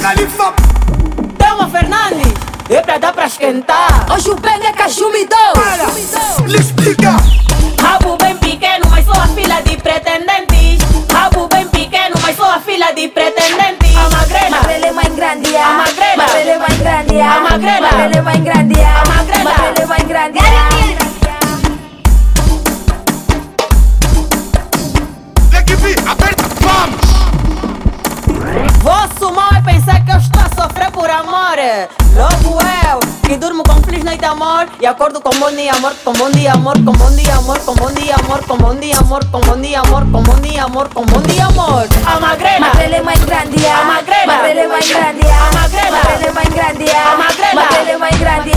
Califa. Thelma Fernandes, é pra dar pra esquentar. Hoje o bem é cachumidão. Para, lhe explica. Rabo bem pequeno, mas sou a fila de pretendentes. Rabo bem pequeno, mas sou a fila de pretendentes. A magrela, Magrela é mais grande. a magrela, Magrela é mais grande. a magrela, Magrela é mais grande. a magrela. Magrela é mais grande. Equipe, aperta, vamos. Vosso mal é pensar que eu estou a sofrer por amor. Logo eu, que durmo com feliz noite amor e acordo com bom dia amor, com bom dia amor, com bom dia amor, com bom dia amor, com bom dia amor, com bom dia amor, com bom dia amor, com bom dia amor. A magrela, Magrela é mais grande. a magrela, Magrela é mais grande. a magrela, Magrela é mais grande. a magrela. Magrela é mais grande.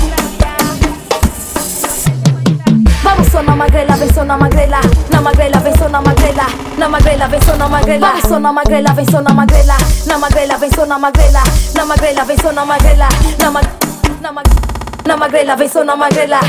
Vamos só na magrela, vem só na magrela. Na magrela, vem só na magrela. Na magrela, vem só na magrela. Vamos só na magrela, vem só na magrela. Na magrela, vem só na magrela. Na magrela, vem só na magrela. Na magrela, vem só na magrela.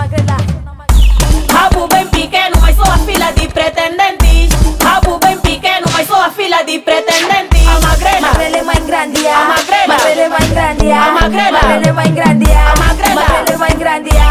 Rabo bem pequeno, mas sou a fila de pretendentes. Rabo bem pequeno, mas sou a fila de pretendentes. A magrela, Magrela é mais grande. a magrela, Magrela é mais grande. a magrela, Magrela é mais grande. a magrela. Magrela é mais grande.